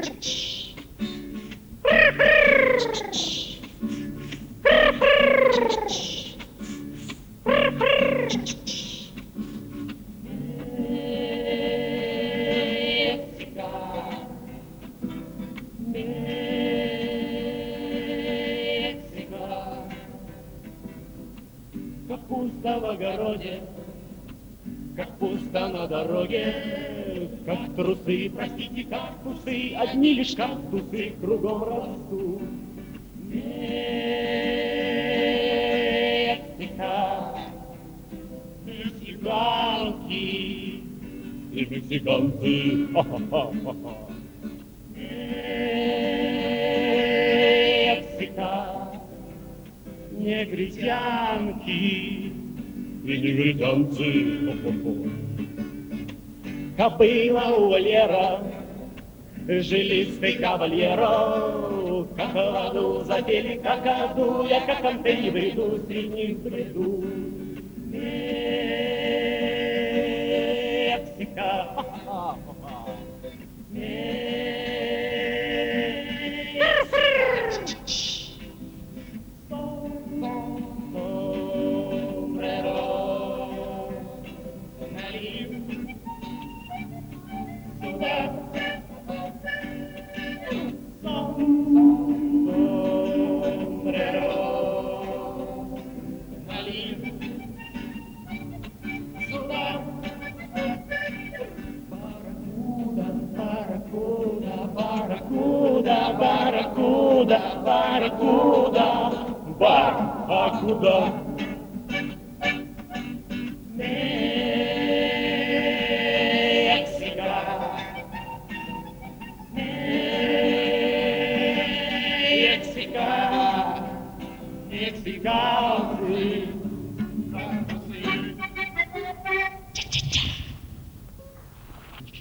Как пусто в огороде, как пусто на дороге, как трусы, простите, кактусы, одни лишь кактусы кругом растут. Мексика, мексиканки и мексиканцы, ха-ха-ха-ха. Мексика, негритянки и негритянцы, хо-хо-хо. Кобыла у Валера, жилистый кавальеро, как в аду запели, как аду, я как антенни в ряду, среди них в бреду. Мексика, ха-ха-ха. Барракуда, барракуда, барракуда. Мексика, Мексика, мексиканцы.